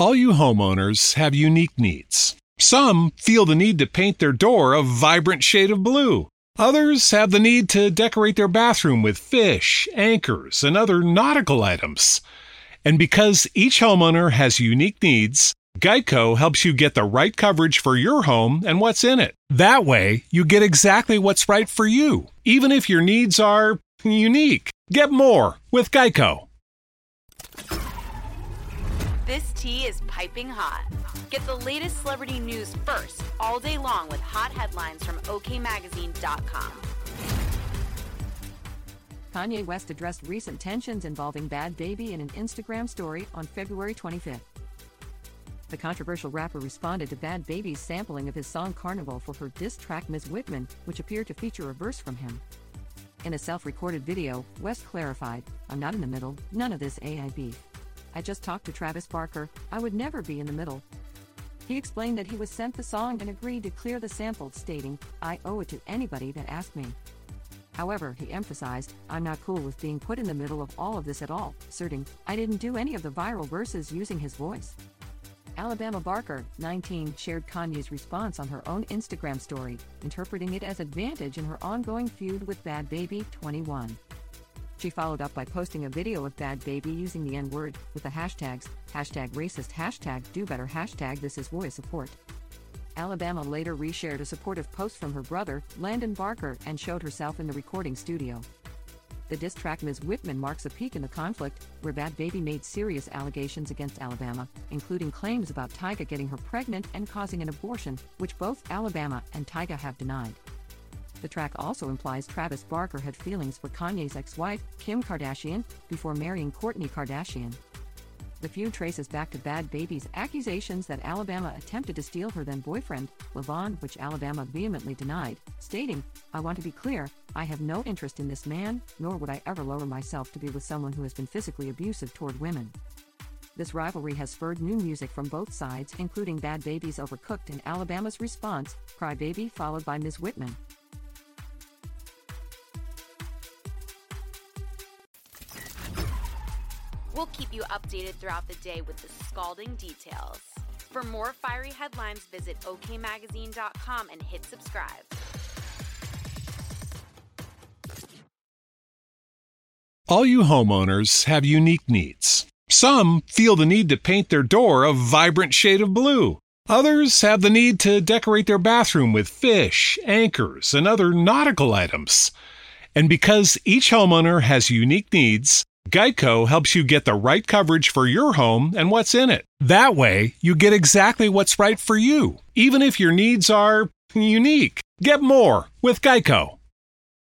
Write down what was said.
All you homeowners have unique needs. Some feel the need to paint their door a vibrant shade of blue. Others have the need to decorate their bathroom with fish, anchors, and other nautical items. And because each homeowner has unique needs, Geico helps you get the right coverage for your home and what's in it. That way, you get exactly what's right for you, even if your needs are unique. Get more with Geico. This tea is piping hot. Get the latest celebrity news first all day long with hot headlines from OKMagazine.com. Kanye West addressed recent tensions involving Bad Baby in an Instagram story on February 25th. The controversial rapper responded to Bad Baby's sampling of his song Carnival for her diss track Ms. Whitman, which appeared to feature a verse from him. In a self-recorded video, West clarified, "I'm not in the middle, none of this AI beef. I just talked to Travis Barker, I would never be in the middle." He explained that he was sent the song and agreed to clear the sample, stating, "I owe it to anybody that asked me." However, he emphasized, "I'm not cool with being put in the middle of all of this at all," asserting, "I didn't do any of the viral verses using his voice." Alabama Barker, 19, shared Kanye's response on her own Instagram story, interpreting it as advantage in her ongoing feud with Bad Baby, 21. She followed up by posting a video of Bad Baby using the N-word with the hashtags, #racist, #dobetter, #thisisvoicesupport. Alabama later reshared a supportive post from her brother, Landon Barker, and showed herself in the recording studio. The diss track Ms. Whitman marks a peak in the conflict, where Bad Baby made serious allegations against Alabama, including claims about Tyga getting her pregnant and causing an abortion, which both Alabama and Tyga have denied. The track also implies Travis Barker had feelings for Kanye's ex-wife, Kim Kardashian, before marrying Kourtney Kardashian. The feud traces back to Bad Baby's accusations that Alabama attempted to steal her then-boyfriend, LaVon, which Alabama vehemently denied, stating, "I want to be clear, I have no interest in this man, nor would I ever lower myself to be with someone who has been physically abusive toward women." This rivalry has spurred new music from both sides, including Bad Baby's Overcooked and Alabama's response, Cry Baby, followed by Ms. Whitman. We'll keep you updated throughout the day with the scalding details. For more fiery headlines, visit OKMagazine.com and hit subscribe. All you homeowners have unique needs. Some feel the need to paint their door a vibrant shade of blue. Others have the need to decorate their bathroom with fish, anchors, and other nautical items. And because each homeowner has unique needs, Geico helps you get the right coverage for your home and what's in it. That way, you get exactly what's right for you, even if your needs are unique. Get more with Geico.